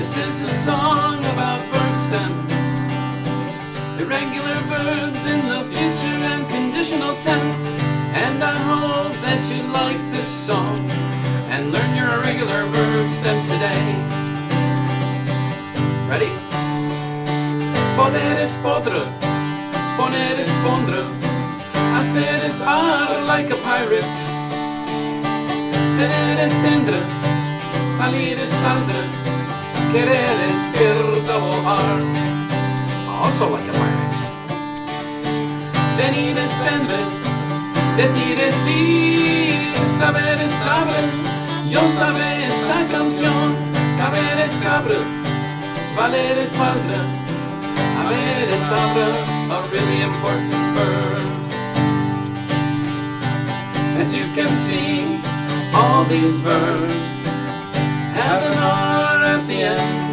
This is a song about verb stems, irregular verbs in the future and conditional tense. And I hope that you like this song and learn your irregular verb stems today. Ready? Poder es podre, poner es pondre, hacer es ar like a pirate, tener es tendre, salir es saldre, querer es double R, also like a pirate. Venir es vendre, decir es dir, saber es saber, yo sabré esta canción, caber es cabre, valer es valdre, haber es saber, a really important verb. As you can see, all these verbs have an R at the end.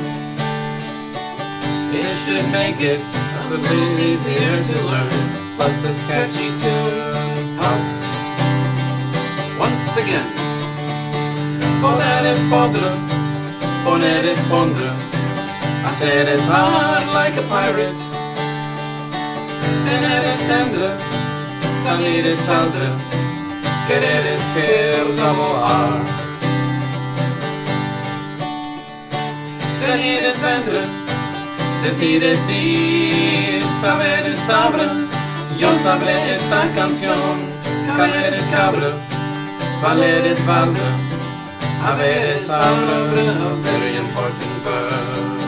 It should make it a little easier to learn. Plus the sketchy tune helps. Once again, poder es podre, poner es pondre, hacer es hard like a pirate, tener es tendre, salir es saldre, querer es ser double R. Venir es vendre, decir es dir, saber es sabre, yo sabré esta canción, caber es cabre, valer es valdre, haber es sabre, a very important verb.